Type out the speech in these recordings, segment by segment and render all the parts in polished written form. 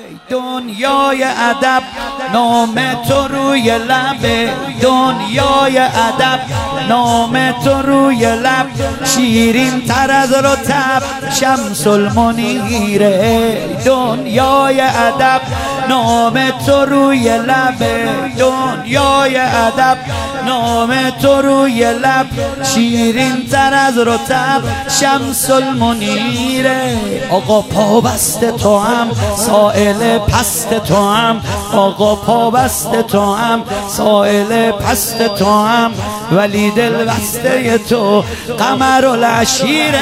دنیای ادب نام تو روی لب، دنیای ادب نام تو روی لب، شیرین تر از رطب شمس المنیره. دنیای ادب نام تو روی لب، دنیای ادب نام تو روی لب، شیرین تر از رطب شمس المنیره. آقا پابست تو هم سائل پست تو هم، آقا پابست تو هم سائل پست تو هم، ولی دل بسته تو قمر العشیره.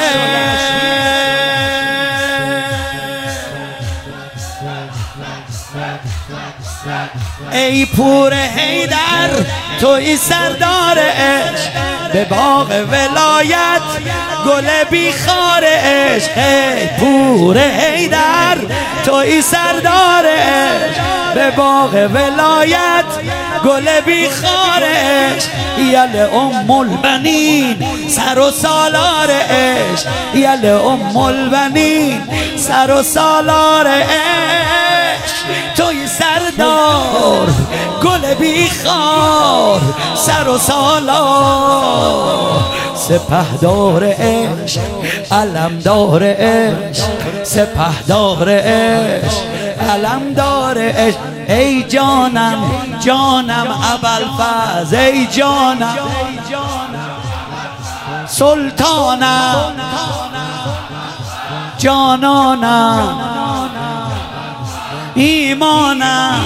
ای پور حیدر توی سردار عشق، به باغ ولایت گل بیخار عشق. ای پور حیدر توی سردار عشق، به باغ ولایت گل بیخار عشق. یل ام البنین سر و سالار عشق، یل ام البنین سر و سالار عشق. توی سردار گل بیخار سر و سالار، سپهدار عشق علمدار عشق، سپهدار عشق علمدار عشق. ای جانم جانم ابوالفضل، ای جانم سلطانم جانانم ایمانم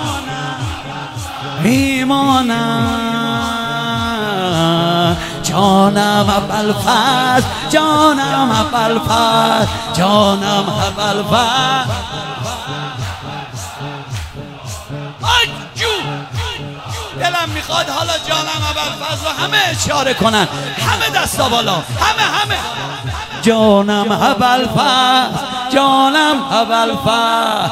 ایمانم، جانم ابوالفضل جانم ابوالفضل جانم ابوالفضل. دلم میخواد حالا جانم ابوالفضل رو همه اشاره کنن، همه دستا بالا، همه جانم ابوالفضل جانم ابوالفضل.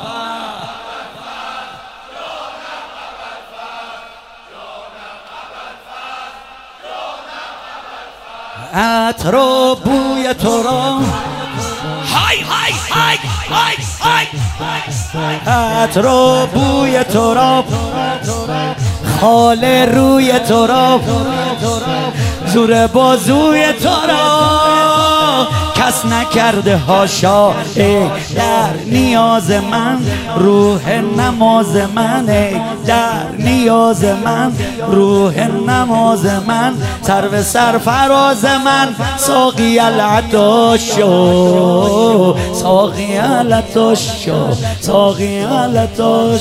عطر و بوی تو را های های های های های، عطر و بوی تو را، خال روی تو را، زور بازوی تو را کس نکرده هاشا. ای در نیاز من روح نماز من، ای در نیاز من روح نماز من، سر سرفراز من ساقی العطاش شو، ساقی العطاش شو، ساقی العطاش.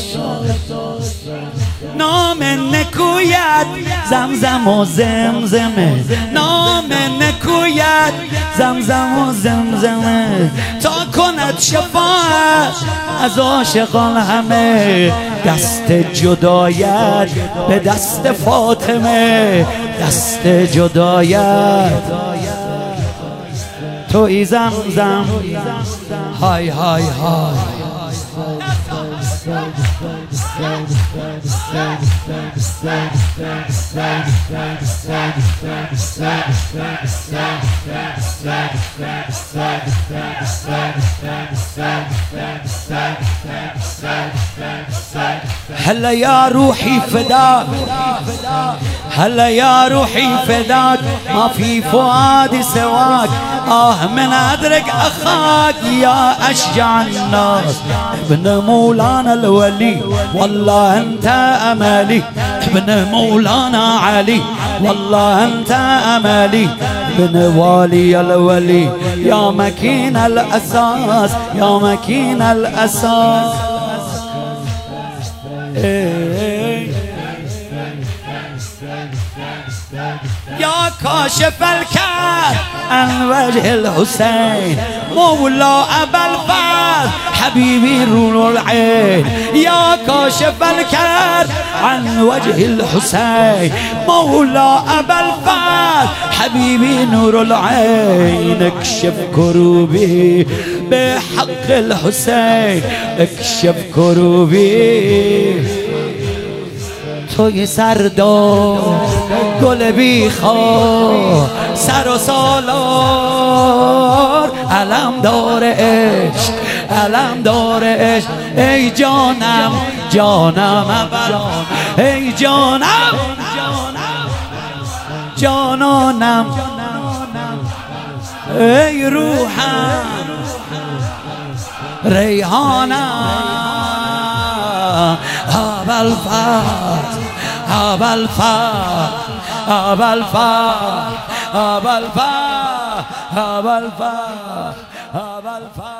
نام نکویت زمزم و زمزمه، نام نکویت زمزم و زمزمه، تا کند شفاعت از عاشقان همه. دست جدایت به دست فاطمه، دست جدایت توی زمزم های های های. هلا يا روحي فداك، هلا يا روحي فداك، ما في فؤادي سواك. من أدرك أخاك يا أشجع الناس، ابن مولانا الولي والله أنت أملي، ابن مولانا علي والله أنت أملي، ابن والي الولي يا مكين الأساس، يا مكين الأساس. يا كاشف الكرب عن وجه الحسين مولا أبا الفضل حبيبي نور العين، يا كاشف الكرب عن وجه الحسين مولا أبا الفضل حبيبي نور العين. اكشف كروبي بحق الحسين، اكشف كروبي. توی سردار گل بیخار سر و سالار علمدار عشق علم داره ای جانم جانم ای جانم جانانم ای روحم ریحانم ابوالفضل ابوالفضل ابوالفضل ابوالفضل ابوالفضل ابوالفضل